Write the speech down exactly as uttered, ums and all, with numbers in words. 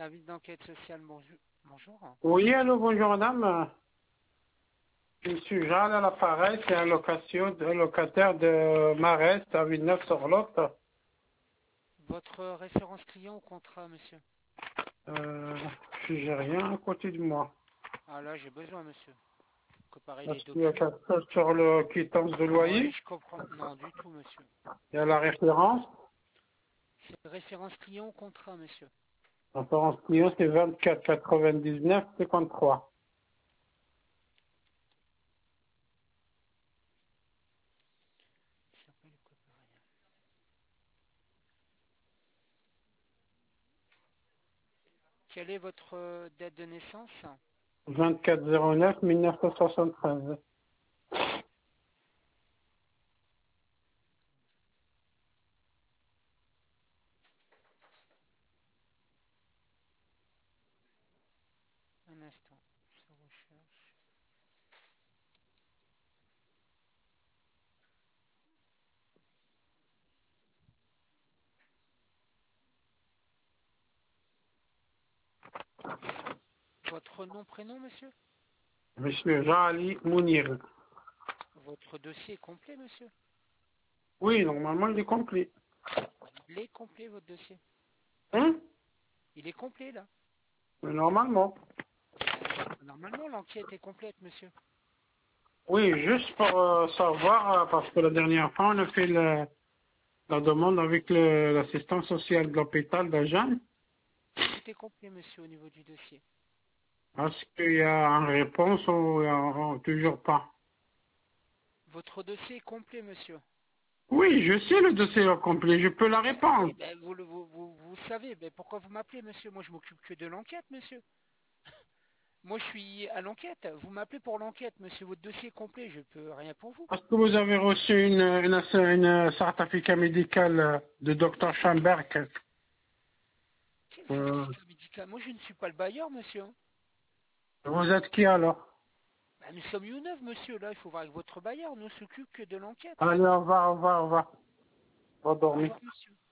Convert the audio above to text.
Service d'enquête sociale, bonjour. Bonjour. Oui, allô, bonjour madame. Je suis Jean à l'appareil, c'est un, location, un locataire de Marest à Villeneuve-sur-Lot. Votre référence client au contrat, monsieur? Euh, j'ai rien à côté de moi. Ah là, j'ai besoin, monsieur. Comparer les Est-ce qu'il y a documents. quelque chose sur le quittance de Oui, loyer? je comprends. Non, du tout, monsieur. Il y a la référence. C'est référence client au contrat, monsieur. La référence client, c'est vingt-quatre quatre-vingt-dix-neuf cinquante-trois. Ça s'appelle comparer. Quelle est votre euh, date de naissance? vingt-quatre zéro neuf mille neuf cent soixante-treize. Un instant. Je recherche. Votre nom, prénom, monsieur? Monsieur Jean-Ali Mounir. Votre dossier est complet, monsieur? Oui, normalement, il est complet. Il est complet, votre dossier. Hein? Il est complet, là. Mais normalement. Ben, normalement, l'enquête est complète, monsieur. Oui, juste pour euh, savoir, euh, parce que la dernière fois, on a fait le, la demande avec le- l'assistant social de l'hôpital d'Agen. Tout est complet, monsieur, au niveau du dossier. Est-ce qu'il y a une réponse ou il y a- toujours pas? Votre dossier est complet, monsieur. Oui, je sais le dossier est complet, je peux la Ben répondre. oui, ben vous, le- vous, vous, vous savez. Ben pourquoi vous m'appelez, monsieur? Moi, je m'occupe que de l'enquête, monsieur. Moi, je suis à l'enquête. Vous m'appelez pour l'enquête, monsieur. Votre dossier est complet. Je peux rien pour vous. Est-ce que vous avez reçu une, une, une certificat médical euh, de docteur Schamberg? Quel Euh, certificat médical? Moi, je ne suis pas le bailleur, monsieur. vous êtes qui alors? Ben, nous sommes Youneuf, monsieur. Là, il faut voir avec votre bailleur. Nous, on s'occupe que de l'enquête. Allez, au revoir, au revoir, au revoir. On va Au dormir. revoir, monsieur.